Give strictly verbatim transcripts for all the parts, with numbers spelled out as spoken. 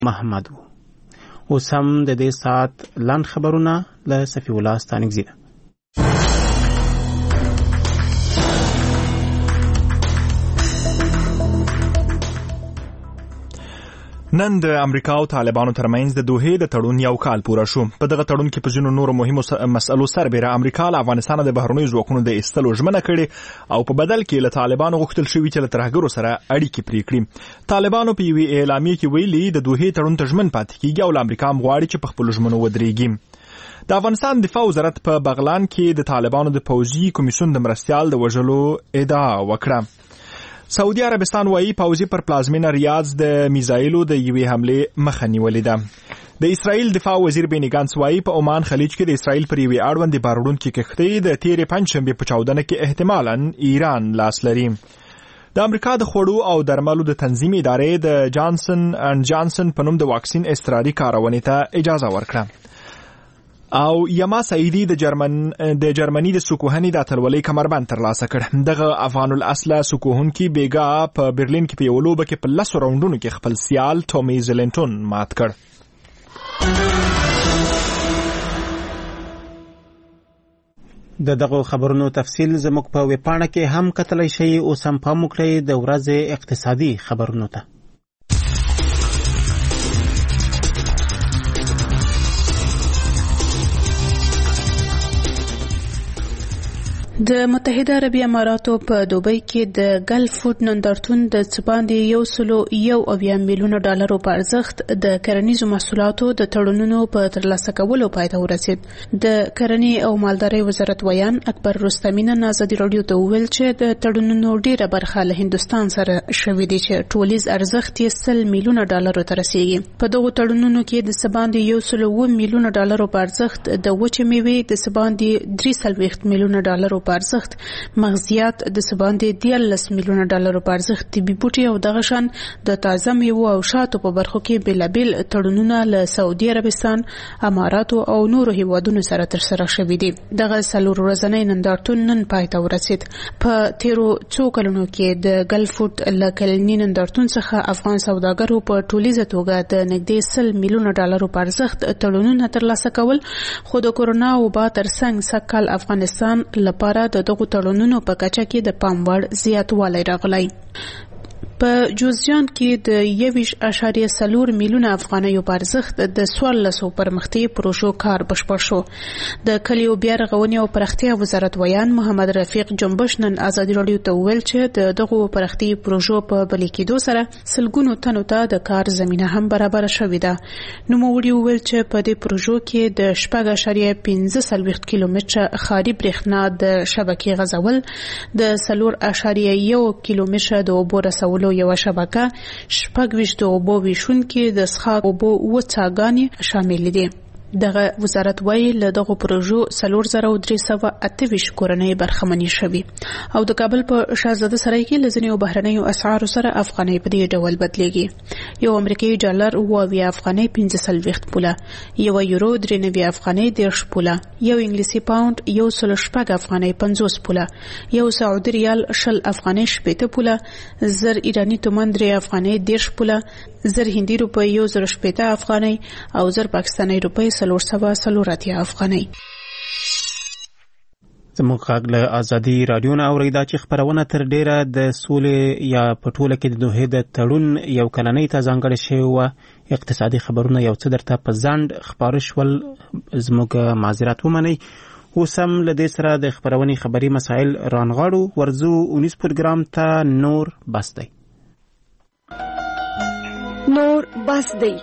محمد وو. اوس هم د دې ساعت لاند خبرونه له صفي الله ستانکزي ده. نن د امریکا او طالبانو ترمنځ د دوحې د تړون یو کال پوره شو. په دغه تړون کې په ځینو نورو مهمو مسئلو سربېره امریکا له افغانستان د بهرنیو ځواکونو د ایستلو ژمنه کړې او په بدل کې له طالبانو غوښتل شوي چې له ترهګرو سره اړیکې پرې کړي. طالبانو په یوې اعلامیې کې ویلي د دوحې تړون ته ژمن پاتې کیږي او له امریکا هم غواړي چې په خپلو ژمنو ودرېږي. د افغانستان دفاع وزارت په بغلان کې د طالبانو د پوځي کمیسیون د مرستیال د وژلو ادعا وکړه. سعودي عربستان وايي پوځي پر پلازمینه ریاض د میزایلو د یوې حملې مخه نیولې ده. د اسرائیل دفاع وزیر بینی ګانس وايي په عمان خلیج کې د اسرائیل پر یوې اړوندې باروړونکې کښتۍ د تیرې پنجشنبې په چاودنه کې احتمالاً ایران لاس لري. د امریکا د خوړو او درملو د تنظیم ادارې د جانسن اند جانسن په نوم د واکسین اضطراري کارونې ته اجازه ورکړه. او یما سعیدی د جرمن د جرمني د سکوهني د اتلولۍ کمربند ترلاسه کړ. دغه افغان الاصله سکوهونکي بیګا په برلین کې په یو لوبه کې په لسو راوندونو کې خپل سیال ټومي زلنټون مات کړ. د دغه خبرونو تفصیل زموږ په ویبپاڼه کې هم کتلی شئ. اوس هم پام وکړئ د ورځې اقتصادي خبرونو ته. د متحده عربي اماراتو په دوبۍ کې د ګلف فوډ نندارتون د څه باندې یو سلو یو اویا میلیونه ډالرو په ارزښت د کرنیزو محصولاتو د تړونونو په ترلاسه کولو پای ته ورسید. د کرنې او مالدارۍ وزارت ویان اکبر رستمی نن ازادي راډیو ته وویل چې د تړونونو ډیره برخه له هندستان سره شوې دي چې ټولیز ارزښت یې سل میلیونه ډالرو ته رسیږي. په دغو تړونونو کې د څه باندې یو سلو اووه میلیونه ډالرو په ارزښت د وچې میوې د څه باندې درې څلوېښت میلیونه ډالرو ارزښت، مغزیات د سباندې دیارلس میلیونه ډالرو په ارزښت، طبي بوټي او دغه شان د تازه میوو او شاتو په برخو کې بېلابېل تړونونه له سعودي عربستان، اماراتو او نورو هیوادونو سره ترسره شوي دي. دغه څلور ورځنی نندارتون نن پای ته ورسید. په تیرو څو کلونو کې د ګلف فوډ له کلني نندارتون څخه افغان سوداګرو په ټولیزه توګه د نږدې سل میلیونه ډالرو په ارزښت تړونونه ترلاسه کول، خو د کورونا وبا ترڅنګ سږکال افغانستان لپاره د دغو تړونونو په کچه کې د پام وړ زیاتوالی راغلی. په جوزجان کې د یویش اشاریه څلور میلیونه افغانیو په ارزښت د څوارلسو پرمختیایي پروژو کار بشپړ شو. د کلیو بیا رغونې او پراختیا وزارت ویان محمد رفیق جنبش نن ازادي راډیو ته وویل چې د دغو پراختیایي پروژو په بلې کېدو سره سلګونو تنو ته د کار زمینه هم برابره شوې ده. نوموړي وویل چې په دې پروژو کې د شپږ اشاریه پنځه څلوېښت کیلومتره ښاري برېښنا د شبکې غځول، د څلور اشاریه یو کیلومتره د اوبو رسولو یو شبکه، شپږ ویشت د اوبو ویشونکي د څښاک اوبو اووه څاګانې شامل دي. دغه وزارت وایي له دغو پروژو څلور زره درې سوه اته ویشت کورنۍ برخمنې شوي او د کابل په شهزاده سرای کې له ځینو بهرنیو اسعارو سره افغانۍ په دې ډول بدلېږي. یو امریکایي ډالر اووه اویا افغانۍ پنځه څلوېښت پوله، یو یورو درې نوي افغانۍ دېرش پوله، یو انګلیسي پاونډ یو سل شپږ افغانۍ پنځوس پوله، یو سعودي ریال شل افغانۍ شپېته پوله، زر ایراني تومان درې افغانۍ دېرش پوله، زر هندي روپۍ یو زر شپېته افغانۍ او زر پاکستاني روپۍ څلور سوه څلور اتیا افغانۍ. زموږ غږ له ازادي راډیو نه اورئ. دا چې خپرونه تر ډیره د سولې یا په ټوله کې د دوحې د تړون یو کلنۍ ته ځانګړې شوې وه. اقتصادي خبرونه یو څه درته په ځنډ خپاره شول، زموږ معذرت ومنئ. اوس هم له دې سره د خپرونې خبري مسایل رانغاړو. ورځو اونیس پروګرام ته نور بس دی. نور بس دی.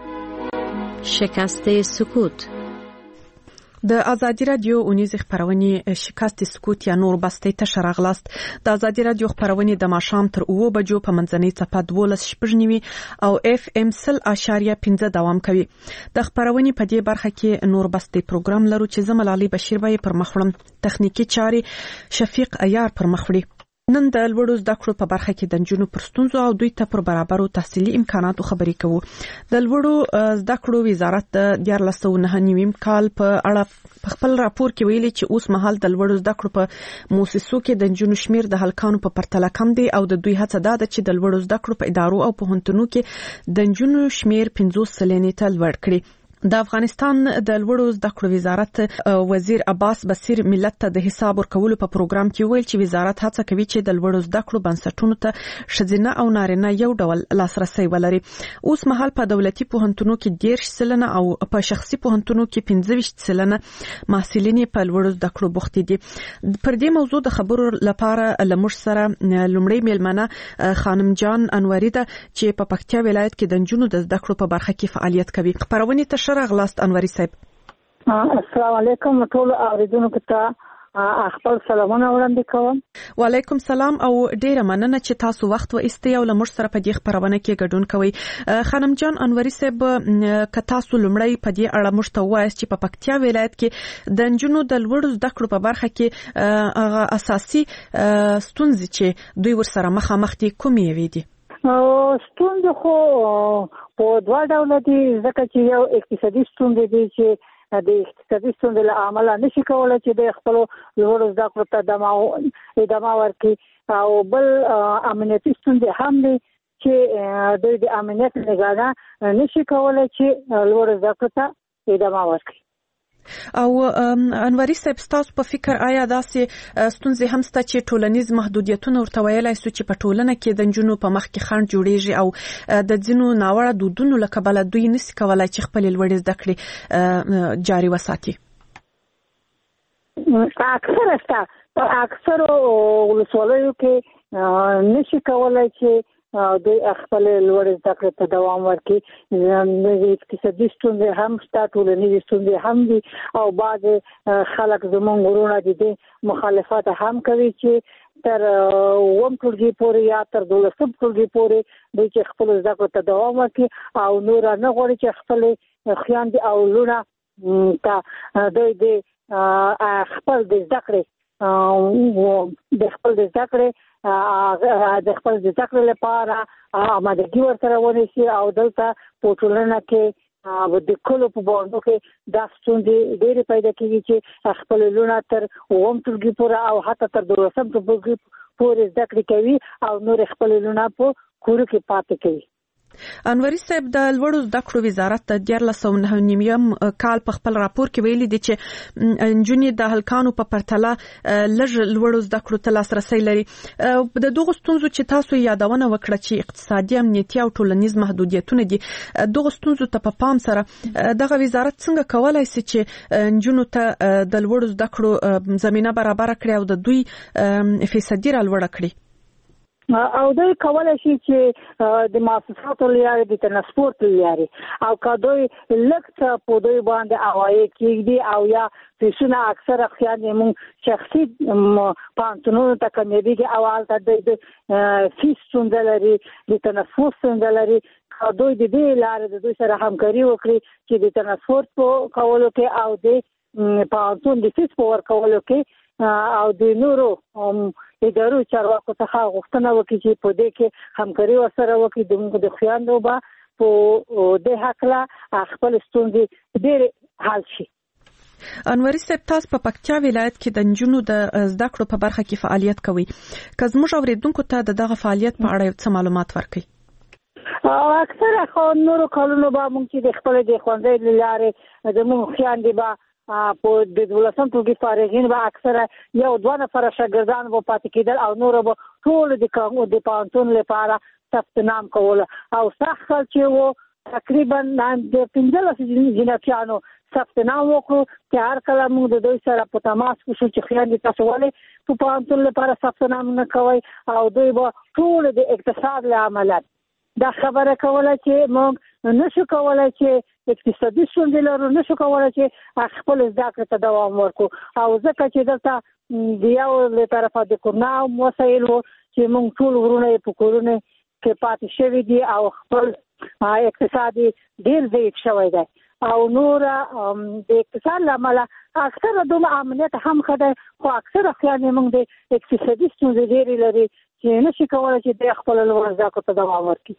شکست سکوت. د ازادي رادیو اونیز خبرونه شکست سکوت یا نور بسته ته شراغلاست. د ازادي رادیو خبرونه د ماښام تر اوه بجو په منځنۍ څپه دولس شپږنیوي او اف ام سل اشاریه پنځه دوام کوي. د خبرونه په دې برخه کې نور بسته پروګرام لرو چې زملالي بشیر به پر مخړم، تخنیکی چاري شفیق ایار پر مخړي. نن د لوړو زده کړو په برخه کې د نجونو پر ستونزو او دوی ته پر برابرو تحصیلي امکاناتو خبرې کوو. د لوړو زده کړو وزارت د دیارلس سوه نهه نوي کال په اړه په خپل راپور کې ویلي چې اوس مهال د لوړو زده کړو په مؤسسو کې د نجونو شمیر د هلکانو په پرتله کم دی او د دوی هڅه ده چې د لوړو زده کړو په ادارو او پوهنتونونو کې د نجونو شمیر پنځوس سلنې ته لوړ کړي. د افغانستان د لوړو زده کړو وزارت وزیر عباس بصیر ملت ته د حساب ورکولو په پروګرام کې ویل چې وزارت هڅه کوي چې د لوړو زده کړو بنسټونو ته ښځینه او نارینه یو ډول لاسرسي ولري. اوس مهال په دولتي پوهنتونونو کې دېرش سلنه او په شخصي پوهنتونونو کې پنځه ویشت سلنه محصلین په لوړو زده کړو بوخت دي. پر دې موضوع د خبرو لپاره لمر سره لومړی میلمنه خانم جان انوري ده چې په پکتیا ولایت کې د نجونو د زده کړو په برخه کې فعالیت کوي. خبرونه ته راغلاست انوري صاحب. السلام علیکم ټول اوریدونکو ته خپل سلامونه وړاندې کوم. وعلیکم سلام او ډیره مننه چې تاسو وخت و ایستئ او لمر سره په دې خبرونه کې ګډون کوئ. خانم جان انوري صاحب که تاسو لمړی په دې اړه موږ ته ووایاست چې په پکتیا ولایت کې د نجونو د لوړو زده کړو په برخه کې هغه اساسي ستونزې چې دوی ورسره مخامخ دي کومې وي دي؟ ستونزې خو په دوه ډوله دي، ځکه چې یو اقتصادي ستونزې دي چې د اقتصادي ستونزې له امله نشي کولی چې د خپلو لوړو زده کړو ته ادامه ورکړي، او بل امنیتي ستونزې هم دي چې دوی د امنیت نگاه نشي کولی چې لوړو زده کړو ته ادامه ورکړي. او انوري صاحب تاسو په فکر آیا داسې ستونزې هم شته چې ټولنیز محدودیتونه ورته ویلای شو چې په ټولنه کې د نجونو په مخ کې خنډ جوړیږي او د ځینو ناوړه دودونو له کبله دوی نشي کولای چې خپل لوړې زده کړې جاري وساتي؟ اکثر شته، په اکثرو ولسوالیو کې نشي کولای چې دوی خپل لوړې زده کړې ته دوام ورکړي. اقتصادي ستونزې هم شته، ټولنیزې ستونزې هم دي، او بعض خلک زموږ ورونه دي د مخالفت هم کوي چې تر اووم ټولګي پورې یا تر دولسم ټولګي پورې دوی چې خپل زده کړو ته دوام ورکړي او نور نه غواړي چې خپل خویندې او لوڼه ته دوی د خپل د زده کړې د خپل د زده کړې د خپل د زده کړې لپاره آمادګي ورسره ونیسي، او دلته په ټولنه کې د کلو په باندې کې دا ستونزې ډېرې پیدا کېږي چې خپل لوڼه تر اووم ټولګي پورې او حتی تر دولسم ټولګي پورې زده کړې کوي او نور خپل لوڼه په کورو کې پاتې کوي. انوري صاحب د لوړو زده کړو وزارت د دیارلس سوه نهه نوي کال په خپل راپور کې ویلي دي چې نجونې د هلکانو په پرتله لږ لوړو زده کړو ته لاسرسی لري. د دغو ستونزو چې تاسو یادونه وکړه چې اقتصادي، امنیتي او ټولنیز محدودیتونه دي، دغو ستونزو ته په پام سره دغه وزارت څنګه کولای شي چې نجونو ته د لوړو زده کړو زمينه برابر کړي او د دوی فیصدي را لوړه کړي؟ او دوی کولای شي چې د مؤسساتو لارې د ترانسپورت لارې او که دوی لږ څه په دوی باندې عواید کېږدي او یا پیسونه اکثره خیانې مونږ شخصي پوهنتونونو ته کمیږي او هلته دوی د فیس ستونزه لري، د ترانسپورت ستونزه لري، که دوی د دې لارې د دوی سره همکاري وکړي چې د ترانسپورت په کولو کې او د پوهنتون د فیس په ورکولو کې او د نورو ادارو چارواکو څخه غوښتنه وکړي چې په دې کې همکاري ورسره وکړي، د موږ د خویندو به په دې هکله خپل ستونزې ډېرې حل شي. انوري صاحب تاسو په پکتیا ولایت کې د نجونو د زده کړو په برخه کې فعالیت کوي، که زموږ اوریدونکو ته دغه فعالیت په اړه څه معلومات ورکړئ؟ اکثره خو نورو کلونو به موږ چې د خپل د ښوونځي له لارې زموږ خویندې به په د دولسم ټولګي فارغین به اکثره یو دوه نفره شاګردان به پاتې کېدل او نور به ټول د د پوهنتون لپاره ثبت نام کول، او سخت کال چې و تقریبا د پنځلس جنکیانو ثبت نام وکړو چې هر کله موږ د دوی سره په تماس کې شو چې خویندې تاسو ولې په پوهنتون لپاره ثبت نام نه کوئ، او دوی به ټول د اقتصاد له امله دا خبره کوله چې موږ نشو کولای چې اقتصادي ستونزې لرو، نشو کولای چې خپل زده کړې ته دوام ورکړو، او ځکه چې دلته د یو له طرفه د کرونا مسایل و چې موږ ټول ورونه په کورونه کې پاتې شوي دي او خپل اقتصادي ډېر ضعیف شوی دی، او نور د اقتصاد له امله اکثره دومره امنیت هم ښه دی خو اکثره خویندې موږ د اقتصادي ستونزې ډېرې لري چې نشي کولی چې د خپل لوړ زده کړو ته دوام ورکړي.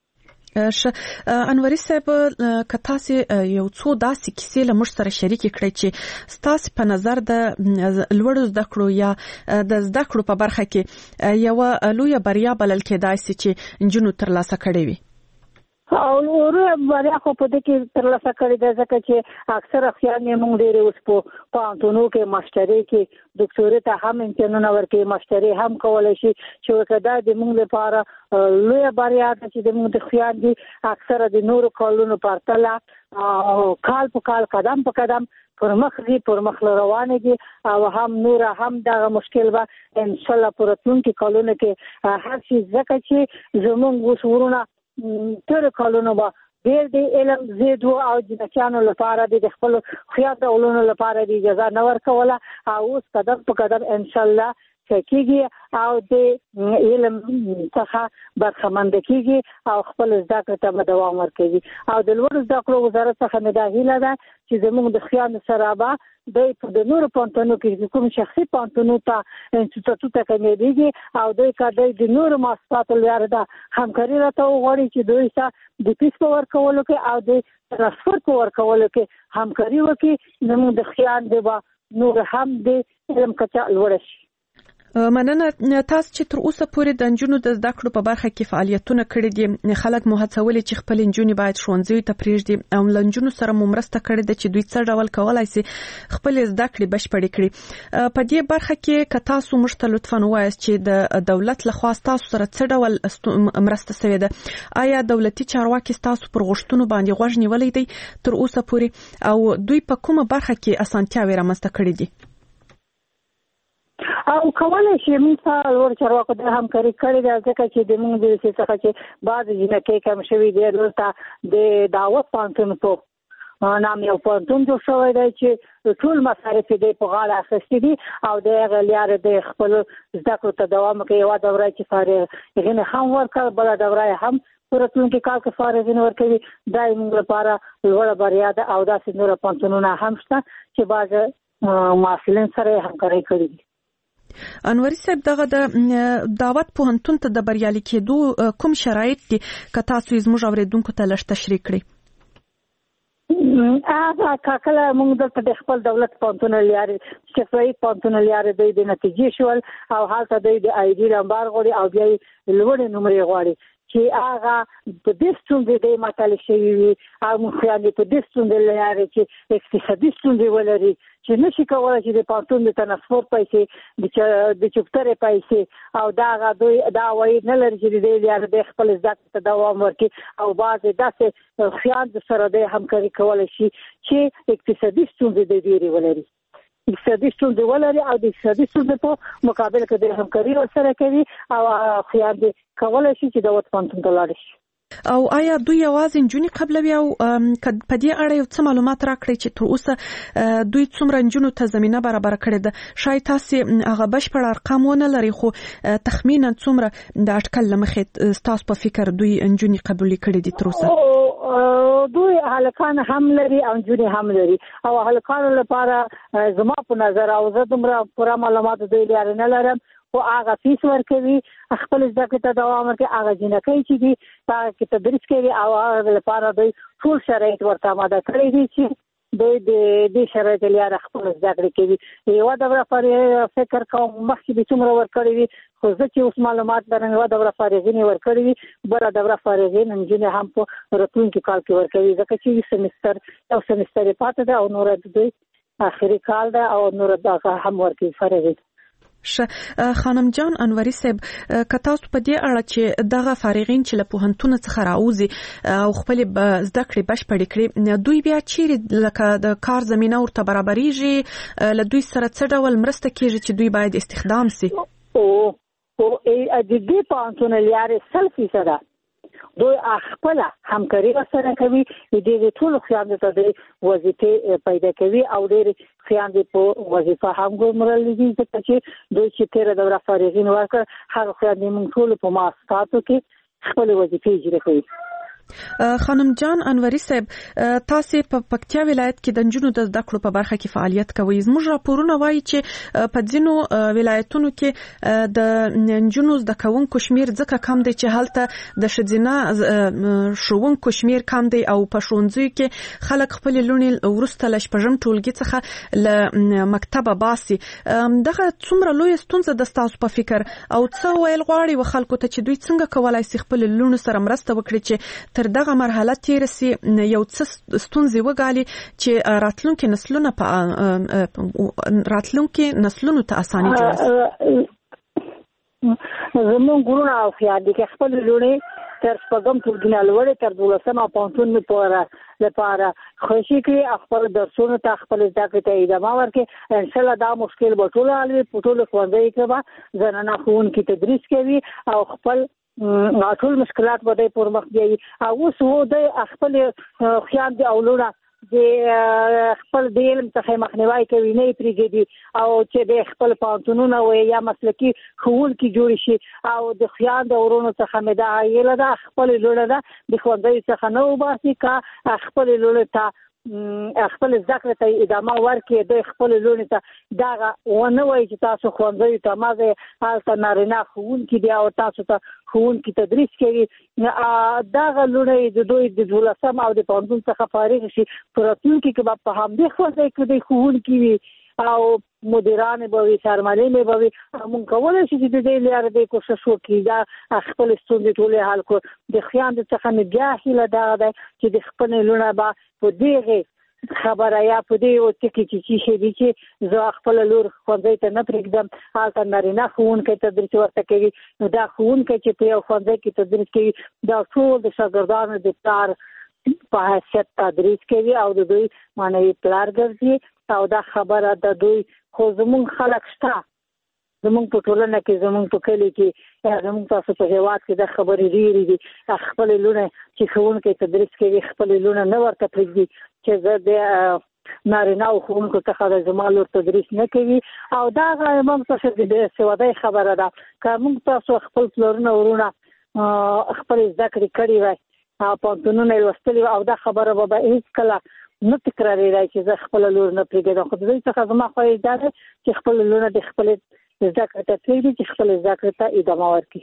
ش انوري صاحب که تاسو یو څو داسې کیسې له موږ سره شریک کړئ چې ستاسو په نظر د لوړو زده کړو یا د زده کړو په برخه کې یو لویه بریا بلل کېدای شي چې نجونو ترلاسه کړې وي. او لوړه بریا خو په دې کې ترلاسه کړې ده ځکه چې اکثره خویندې موږ ډېرې اوس په پوهنتونو کې ماسټري کې ډاکټوري ته هم امتحانونه ورکوي ماسټري هم کولی شي چې ورته دا د موږ لپاره لویه بریا ده چې د موږ د خویندې اکثره د نورو کالونو په پرتله کال په کال قدم په قدم پر مخ دي پر مخ روانې دي او هم نور هم دغه مشکل به ان شاء الله په راتلونکي کالونو کې هر شي ځکه چې زموږ اوس ورونه تر کالونو به ډېر د علم زیدو او جنچانو لپاره د خپل خیاط علومو لپاره د اجازه نه ورکوله او اوس قدم په قدم ان شاء الله کېږي او د علم څخه برخمند کېږي او خپل زده کړې ته دوام ورکوي او د لوړو زده کړو وزارت څخه مې دا هیله ده چې زموږ د خویندو سره به دوی د نورو پوهنتونونو کې کوم شخصي پوهنتونونو ته انسټیټوټونو ته کمیږي او دوی که دوی د نورو مؤسساتو لپاره د همکاري راته وغواړي چې دوی سره د پیس په ورکولو کې او د ترانسفر په ورکولو کې همکاري وکړي زموږ د خویندو به نور هم د علم کچه لوړه شي. مننه. تاسو چې تر اوسه پورې د نجونو د زده کړو په برخه کې فعالیتونه کړي دي خلک مو هڅولي چې خپل نجونې باید ښوونځي ته پرېږدي او له نجونو سره مو مرسته کړې ده چې دوی څه ډول کولای شي خپل زده کړې بشپړې کړي. په دې برخه کې که تاسو موږ ته لطفاً ووایاست چې د دولت لخوا تاسو سره څه ډول مرسته شوې ده؟ آیا دولتي چارواکي تاسو پر غوښتنو باندې غوږ نیولی دی تر اوسه پورې او دوی په کومه برخه کې اسانتیاوې رامنځته کړې دي؟ او کولای شي موږ سره لوړ چارواکو د همکاري کړې ده ځکه چې د موږ د څه څخه چې بعض جنکې کم شوي دي دلته د دعوت پوهنتون په نام یو پوهنتون جوړ شوی دی چې ټول مصارف یې په غاړه اخیستي دي او د هغه لارې د خپل زده کړو ته دوام کوي. یوه دوره چې فارغین هم ورکړه بله دوره هم په راتلونکي کال کې فارغین ورکوي. دا یې موږ لپاره لوړه بریا ده او داسې نور پوهنتونونه هم شته چې بعض محصلین سره همکاري کړې دي. انوري صاحب دغه د دعوت پوهنتون ته د بریالي کېدو کوم شرایط دي که تاسو یې زموږ اورېدونکو ته لږ تشریح کړئ؟ هغه کله موږ دلته د خپل دولت پوهنتون لارې شفاهي پوهنتون لارې دوی د نتیجې شول او هلته دوی د آی ډي نمبر غواړي او بیا یې لوړې نمرې غواړي چې هغه په دې ستونزې دی مطالعه شوي وي او خویندې په دې ستونزې لارې چې اقتصادي ستونزې ولري چې نشي کولی چې د پوهنتون د ترانسپورټ پیسې د چوپترې پیسې او دا هغه دوی دا وایي نه لري چې د دې لارې د خپل زده کړې ته دوام ورکړي او بعضې داسې خویندو سره دی همکاري کولی شي چې اقتصادي ستونزې د ډېرې ولري اقتصادي ستونزې ولري او د اقتصادي ستونزې په مقابل کې د همکاري ورسره کوي او خویندې کولی شي چې دعوت پوهنتون ته لاړې شي. او آیا دوی یوازې نجونې قبلوي او په دې اړه یو څه معلومات راکړئ چې تر اوسه دوی څومره نجونو ته زمینه برابره کړې ده؟ شاید تاسو هغه بشپړ ارقام ونه لرئ خو تخمینا څومره د اټکل له مخې ستاسو په فکر دوی نجونې قبولې کړې دي تر اوسه؟ دوی هلکان هم لري او نجونې هم لري او هلکانو لپاره زما په نظر او زه دومره پوره معلومات دوی لري نه لرم خو هغه فیس ورکوي خپل زده کړې ته دوام ورکوي. هغه جنکۍ چې دي هغه کې تدریس کوي او هغه لپاره دوی ټول شرایط ورته آماده کړي دي چې دوی د دې شرایطو لپاره خپل زده کړې کوي. یوه دوره فکر کوم مخکې به څومره ورکړي وي خو زه چې اوس معلومات لرم یوه دوره فارغین یې ورکړي وي بله دوره فارغین نجونې هم په راتلونکي کال کې ورکوي ځکه چې یو سمستر یو سمستر یې پاتې ده او نوره د دوی آخري کال ده او نوره دغه هم ورکوي فارغین. خانم جان انوري صاحب که تاسو په دې اړه چې دغه فارغین چې له پوهنتونه څخه راوځي او خپل زده کړې بشپړې کړي دوی بیا چیرې لکه د کار زمینه ورته برابریږي له دوی سره څه ډول مرسته کیږي چې دوی باید استخدام سي؟ او او د دې پوهنتون لارې سل فیصده دوی خپل همکاري سره کوي د دې ټول خویندو ته د وظیفې پیدا کوي او ډېر خویندې په وظیفه هم ګمارل دي ځکه چې دوی چې تیره دوره فارغین ورکړ هغه خویندې موږ ټول په مؤسساتو کې خپل وظیفې اجرا کوي. خانم جان انوري صاحب، تاسو په پکتیا ولایت کې د نجونو د زده کړو په برخه کې فعالیت کوي. زموږ راپورونه وایي چې په ځینو ولایتونو کې د نجونو زده کوونکو شمیر ځکه کم دی چې هلته د ښځینه ښوونکو شمیر کم دی او په ښوونځیو کې خلک خپل لونې ورسته له شپږم ټولګي څخه له مکتبه باسي. دغه څومره لوی ستونزه د تاسو په فکر او څه ویل غواړي و خلکو ته چې دوی څنګه کولای شي خپل لونو سره مرسته وکړي چې تر دغه مرحله تیر سي یو څه ستونزې وګالي چې راتلونکي نسلونه په راتلونکي نسلونو ته اساني جوړ زمون ګورونه او خیال دي چې خپل لونې تر شپږم ټولګي نه لوړې تر دولسم او پوهنتون لپاره لپاره خوشي کړي، خپل درسونو ته خپل زده کړې ته ادامه ورکړي. ان شاء الله دا مشکل به ټول حل وي. په ټولو ښوونځیو کې به زنانه ښوونکي تدریس کوي او خپل ټول مشکلات به د پر مخ دی. او اوس وو د خپل خیال دی اولونه د خپل د علم څخه مخنیوي کوي، نه پریږدي او چې د خپل پانتونونه و یا مسلکي ښوونکي جوړ شي. او د خیال د ورونو څخه مې دا ایله ده خپل لونه ده د ښوونځي څخه نه وباسي کا خپل لونه ته خپل ذکر ته ادامه ورکړي. د خپل لونې ته دا ونه وایي چې تاسو ښوونځي ته مازه هلته نارینه ښوونکي دی او تاسو ته ښوونکي تدریس کوي. دغه لونې د دوی د دولسم او د پوهنتون څخه فارغ شي، په راتلونکي کې به په همدې ښوونځي کې د ښوونکي وي او مدیران به وي، سرمعلم به وي. موږ کولی شو چې د دې لارې د کوشش وکړي دا خپل ستونزې ټولې حل کړو. د خیاند څخه مې بیا هیله دغه ده چې د خپل لونه به په دغه خبره یا په دې او ټکي چې شي دي چې زه خپل لور ښوونځي ته نه پرېږدم، هلته نارینه ښوونکی تدریس ورته کوي. نو دا ښوونکی چې په یو ښوونځي کې تدریس کوي دا ټول د شاګردانو د پلار په حیثیت تدریس کوي او د دوی معنوي پلار ګرځي. او دا خبره د دوی خو زمونږ خلک شته، زمونږ په ټولنه کې، زمونږ په کلي کې، زمونږ تاسو په هېواد کې دا خبرې ډېرې دي. خپل لونه چې ښوونکی تدریس کوي خپل لونه نه ورته پرېږدي چې زه د نارینه او ښوونکو څخه د زما لور تدریس نه کوي. او دا موږ څخه د سوادۍ خبره ده. که موږ تاسو خپل پلرونه ورونه خپل زده کړې کړې وای، پوهنتونونه یې لوستلي او دا خبره به هېڅکله نه تکرارېدای چې زه خپل لور نه پرېږدم. خو د دوی څخه زما خواهش دا ده چې خپل لورونه د خپل زده کړې ته پرېږدي، چې خپل زده کړې ته ادامه ورکړي.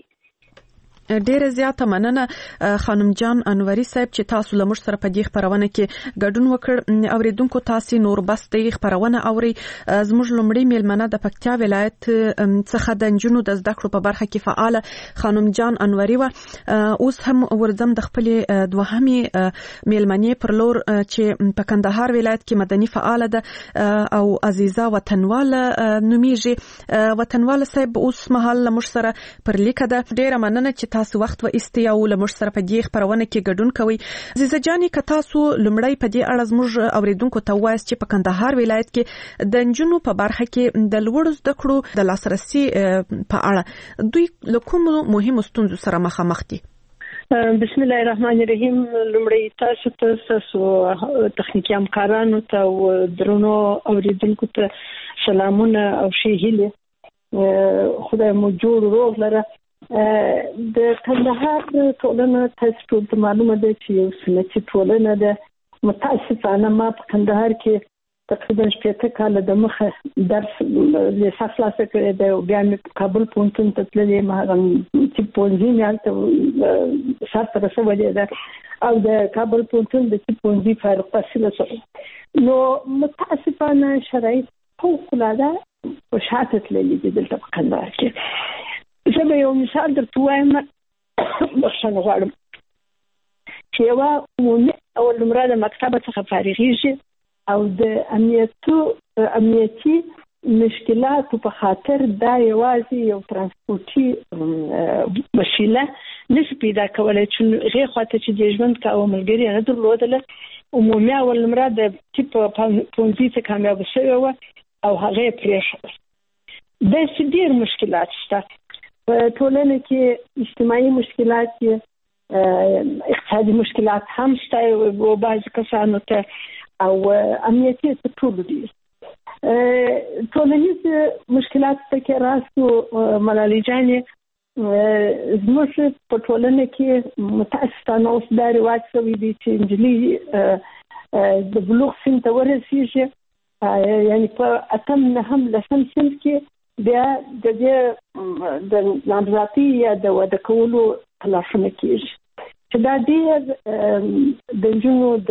ډیره زیاته مننه خانم جان انوري صاحب چې تاسو له موږ سره په دې خبرونه کې ګډون وکړ. اوریدونکو تاسو نور بس دې خبرونه اوري. زموږ لومړی میلمنه د پکتیا ولایت څخه د نجونو د زده کړو په برخه کې فعال خانم جان انوري و. اوس هم ورځم د خپل دوهمي میلمنې پر لور چې په کندهار ولایت کې مدني فعال ده او عزیزه وطنواله نومیږي. وطنواله صاحب اوس مهال له موږ سره پر لیکه ده. ډیره مننه چې تاسو وخت و ایستي او له موږ سره په دې خبرونه کې ګډون کوي. عزیزه جاني، که تاسو لمړی په دې اړه زموږ اوریدونکو ته وایاست چې په کندهار ولایت کې د نجونو په برخه کې د لوړو زده کړو د لاسرسي په اړه دوی له کومو مهمو ستونزو سره مخامخ دي؟ بسم الله الرحمن الرحیم. لمړی تاسو ته تاسو تخنیکی همکارانو ته او درنو اوریدونکو ته سلامونه او ښې هیلې. خدای مو جوړ روغ لره. د کندهار ټولنه تاسو ټول ته معلومه ده چې یو سنتي ټولنه ده. متاسفانه ما په کندهار کې تقریبا شپږ کاله د مخه درس لیسانس خلاصه کړی دی او بیا مې په کابل پوهنتون ته تللې یم. هغه چې پوهنځي مې هلته سر ته رسولې ده او د کابل پوهنتون د پوهنځي فارغ التحصیله شوم. نو متاسفانه شرایط فوق‌العاده په شاته تللي دي دلته په کندهار کې. زه به یو مثال درته وایم، بخښنه غواړم، چې یوه عمومي اول نمره د مکتبه څخه فارغېږي او د امنیتو امنیتي مشکلاتو په خاطر دا یوازې یو ترانسپورټي وسیله نشي پیدا کولی چې هغې خواته چې د ژوند کوه ملګري نه درلودله. عمومي اول نمره د طب پوهنځي څخه کامیابه شوې وه او هغه یې پرېښوده. داسې ډېر مشکلات شته په ټولنه کې، اجتماعي مشکلات دي، اقتصادي مشکلات هم شته و بعضې کسانو ته او امنیتي تر ټولو دي. ټولنیز مشکلات پکې راستو ملالۍ جانې زموږ په ټولنه کې متاسفانه اوس دا رواج شوی دی چې نجلۍ د بلوغ سن ته ورسیږي، یعنی په اتم نهم لسم سن کې بیا د دې د نامزادۍ یا د واده کولو تلاشونه کېږي، چې دا ډېر د نجونو د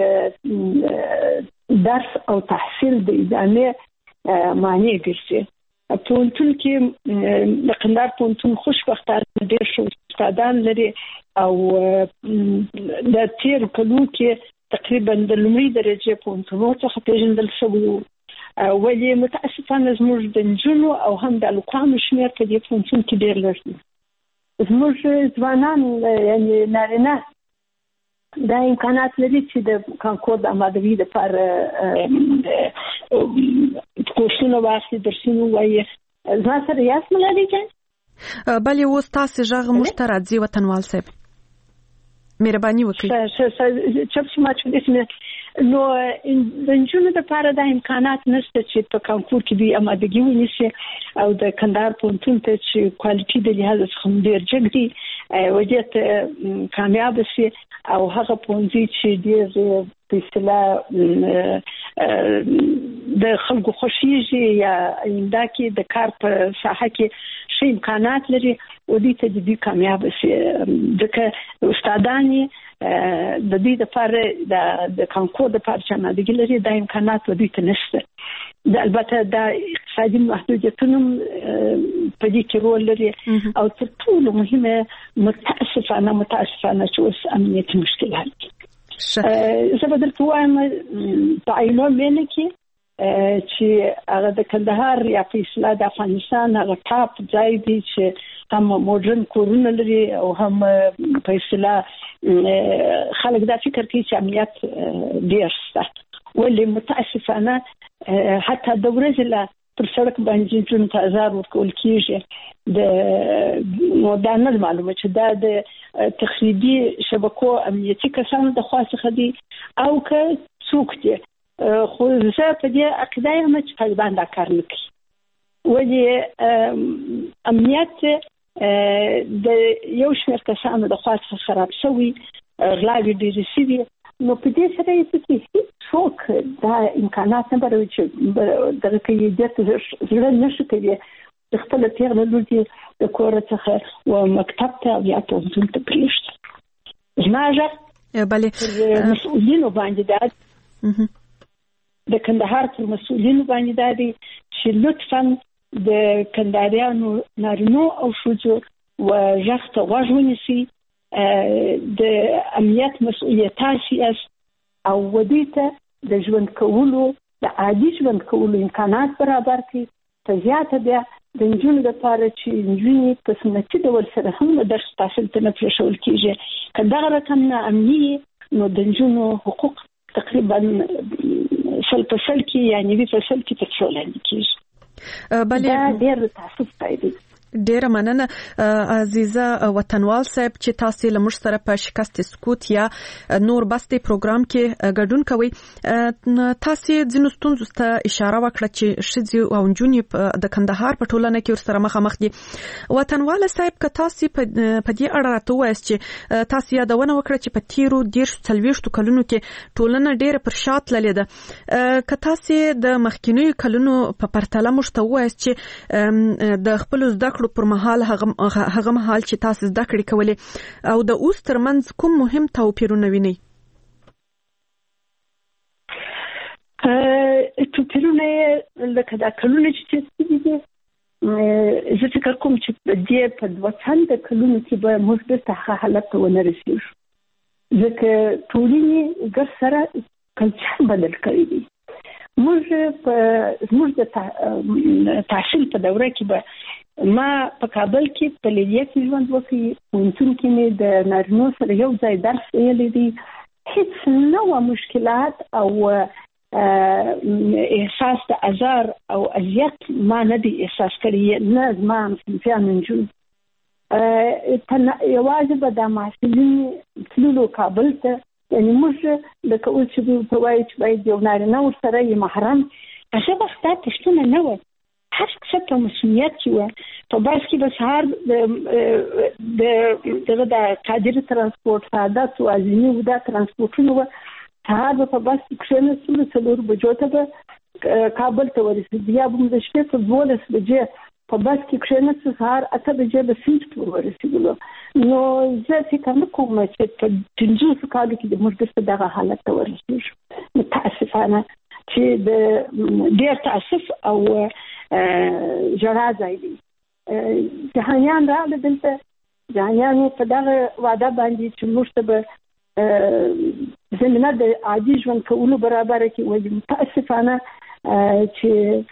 درس او تحصیل د ادامې معنی ګرځي. پوهنتون کې د کندهار پوهنتون خوشبختانه ډېر ښه استادان لري او د تېرو کلونو کې تقریبا د لومړۍ درجې پوهنتونونو څخه پیژندل شوي وو، ولې متاسفانه زموږ د نجونو او هم د هلکانو شمېر په دې پوهنتون کې ډېر لږ دی. زموږ ځوانان یعنې نارینه دا امکانات لري چې د کانکور د آمادګۍ لپاره کورسونه واخلي، درسونه ووایي. زما سره یاست ملالۍ جان؟ بلې اوس تاسې غږ موږ ته راځي وطنوال صاحب، مهرباني وکړئ. چپ شما چې نو د نجونو لپاره دا امکانات نشته چې په کانکور کې دوی آمادګي ونیسي او د کندهار پوهنتون ته چې کوالټي د لحاظ څخه ډېر جګ دي ودې ته کامیاب شي او هغه پوهنځي چې ډېر په اصطلاح د خلکو خوښیږي یا آینده کې د کار په ساحه کې ښه امکانات لري ودې ته دوی کامیاب شي، ځکه استادان د دې لپاره د کانکور لپاره چې آمادګي لري دا امکانات دوی ته نشته. البته دا اقتصادي محدودیتونه په دې کې رول لري او تر ټولو مهمه متاسفانه متاسفانه چې اوس امنیتي مشکلات دي. زه به درته وایم په عینو مینه کې چې هغه د کندهار یا په اصطلاح د افغانستان هغه ټاپ ځای دی چې هم موډرن کورونه لري او هم په اصطلاح خلک دا فکر کوي چې امنیت ډېر شته، ولې متاسفانه حتی د ورځې له پر سړک باندې جون ته ازار ورکول کېږي. د نو دا نه معلومه چې دا د تخریبي شبکو امنیتي کسانو د خوا څخه دي او که څوک دي، خو زه په دې عقیده یم چې طالبان دا کار نه کوي، ولې امنیت د یو شمېر کسانو د خوا څخه خراب شوي، غلاوې ډېرې شوي، نو په دې سره یې پکې هېڅوک دا امکانات نه لري چې دغه کوي دې ته زړه نه شي کوي چې خپله پېغله لور دې د کور څخه و مکتب ته او یا پوهنتون ته پرېږدي. زما غږ پر مسؤلینو باندې دا د کندهار پر مسؤلینو باندې دا دی چې لطفاً د کندهاریانو نارینو او ښځو و غږ ته غوږ ونیسي، د امنیت مسؤلیت تاسې یاست او ودې ته د ژوند کولو د عادي ژوند کولو امکانات برابر کړي. په زیاته بیا د نجونو لپاره چې نجونې په سنتي ډول سره هم درس تحصیل ته نه پرېښول کېږي، که دغه رقم نا امني نو د نجونو حقوق تقریبا سل په سل کې یا نوي په سل کې تر څو لاندې کېږي. دا ډېر تعصب ځای دی. ډیره مننه عزیزه وطنوال صاحب چې تاسو له موږ سره په شکست سکوت یا نور بستي پروګرام کې ګډون کوي. تاسو ځینو ستونزو ته اشاره وکړه چې ښځې او نجونې د کندهار په ټولنه کې ورسره مخامخ دي. وطنوال صاحب که تاسو په دې اړه راته ووایاست چې تاسو یادونه وکړه چې په تیرو دیرشو څلوېښتو کلونو کې ټولنه ډیره پر شا تللې ده، که تاسو د مخکینیو کلونو په پرتله موږ ته ووایاست چې د خپل زده کړو پر مهال هغه هغه مهال چې تاسو زده کړې کولې او د اوس ترمنځ کوم مهم توپیرونه وینئ؟ توپیرونه لکه دا کلونه چې تېر شوي دي، زه فکر کوم چې په دې په دوه چنده کلونو کې به موږ بېرته هغه حالت ته ونه رسېږو، ځکه ټولنې ګډ سره کلچر بدل کړی دی. موږ په زموږ د تحصیل په دوره کې به ما په کابل کې په لیلیه کې ژوند وکړي، پوهنتون کې مې د نارینو سره یو ځای درس ویلی دی، هیڅ نه وه مشکلات او احساس د ازار او اذیت ما نه دی احساس کړی، نه زما همصنفیانو نجونو. یوازې به دا محصلین تللو کابل ته، یعنې موږ لکه اوس چې دوی ورته وایي چې باید یو نارینه ورسره یې محرم، هغه وخت دا پوښتنه نه وه هر څه ته مسؤلیت و په بس کې به سهار د د د قادر ترانسپورت ساده او ازمي ودا ترانسپورتونه و سهار په بس کې نه سره څلور بجو ته به کابل ته ورسېد یا به د شپې په دولس بجې په بس کې نه سهار اته بجې به سینټ پور ورسېدلو نو زه فکر نه کوم چې په پنځوسو کالو کې موږ دغه حالت ته ورسېږو متاسفانه چې د ډېر تاسف او جړا ځای دی جهانیان راغله دلته جهانیان په دغه وعده باندې چې موږ ته به زمینه د عادي ژوند کولو برابر کې وایي متاسفانه چې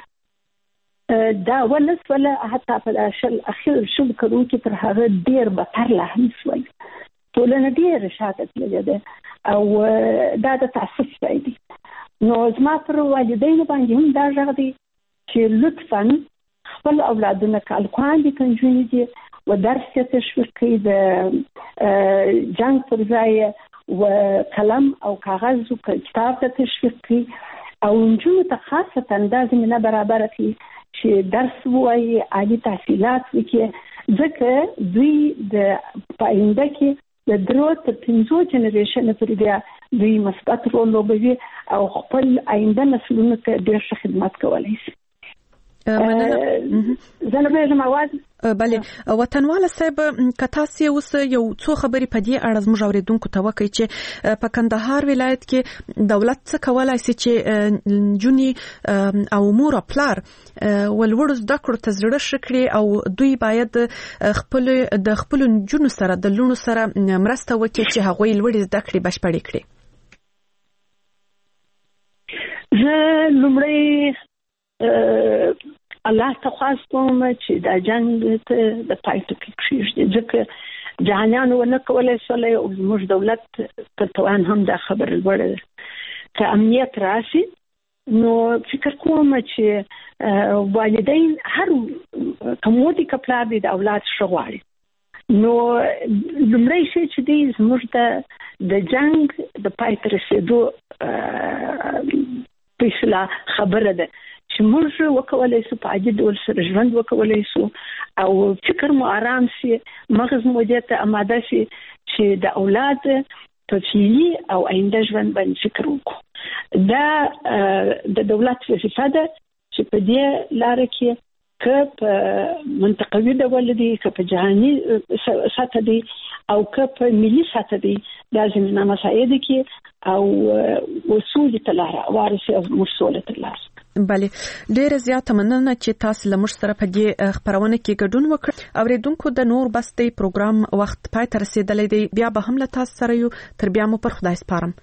دا ولس ولا حتی په شل اخر شل کړو کې تر هغه ډیر بهتر لا هم شول ټولنه ډیر شاته تللې ده او دا د تاسف ځای دی نو زما پر والدینو باندې هم دا ژغ دی چې لطفاً خپل اولادونه کالکوان دي کنجونی دي و درس تشویق کړي د جنگ پر ځای و قلم او کاغذ او کتاب ته تشویق کړي او نجونو ته خاصه اندازې نه برابر کړي چې درس وایي عالی تحصیلات وکړي ځکه دوی د پاینده کې د درو تر پنځو جنریشن پورې بیا دوی مثبت رول لوبوي او خپل آینده نسلونو ته ډېر ښه خدمت کولی شي. زه نه پوهېږم اواز بله وطنواله صاحب که تاسې اوس یو څو خبرې په دې اړه زموږ اورېدونکو ته وکړئ چې په کندهار ولایت کې دولت څه کولی شي چې نجونې او مور او پلار ولوړو زده کړو ته زړه ښه کړي او دوی باید خپل د خپلو نجونو سره د لوڼو سره مرسته وکړي چې هغوی لوړې زده کړې بشپړې کړي. زه لومړی الله ته خواست کوم چې دا جنگ ته د پای ټکی کېږدي ځکه جهانیان ونه کولای شولای او زموږ دولت په توان هم دا خبره لوړه ده که امنیت راشي نو فکر کوم چې والدین هر کومودي کپلار دي د اولاد ښه غواړي نو لومړی شی چې دی زموږ د جنگ د پای ته رسېدو فیصله خبره ده چې موږ وکولای شو په عادي ډول سره ژوند وکولای شو او فکر مو آرام شي مغز مو دې ته آماده شي چې د اولاد تفصیلي او آینده ژوند باندې فکر وکړو. دا د دولت وظیفه ده چې په دې لاره کې که په منطقوي ډول دي که په جهاني سطح دي او که په ملي سطح دي دا زمینه مساعده کې او وصول ته لاره وارثه او مسؤلیت لاره. بله ډیره زیاته مننه چې تاسو له موږ سره په دې خبرونه کې ګډون وکړ. اوریدونکو د نور بستې پروګرام وخت پای ته رسیدلی دی بیا به هم له تاسو سره یو تر بیا مو پر خدای سپارم.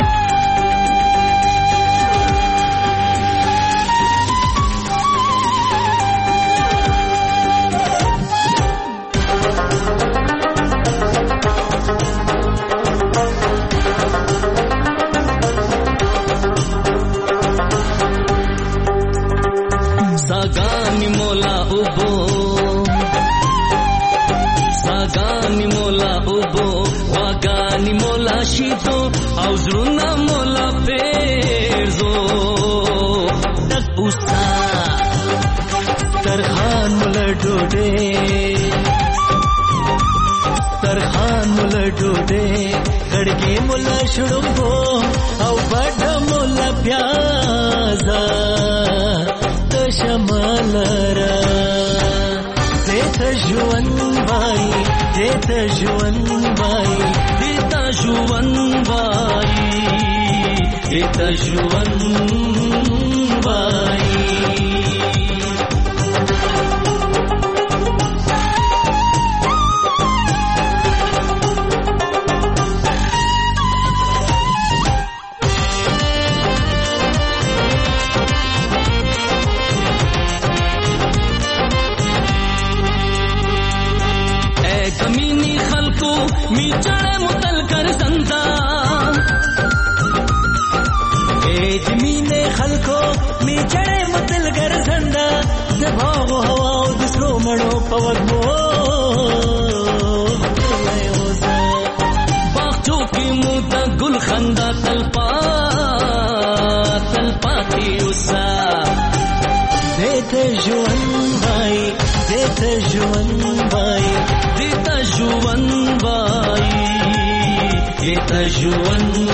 सागानी मोला उबो सागानी मोला उबो वागानी मोला शीतो आउजरुना मोला पेरजो तक उसा तरखान मोला डोडे तरखान मोला डोडे कड़गे मोला शुड़ुंबो औ बड़ा मोला प्याजा शमलरा देता जुवन बाई देता जुवन बाई देता जुवन बाई देता जुवन बाई मी चढ़े मुतल कर संता ए जमीने खलको मी चढ़े मुतल कर संता जबाव हवा दूसरो मणो पवगो बागचों की मुद्दा गुल खंदा तलपा तलपाती उसा देते जुआन ژوند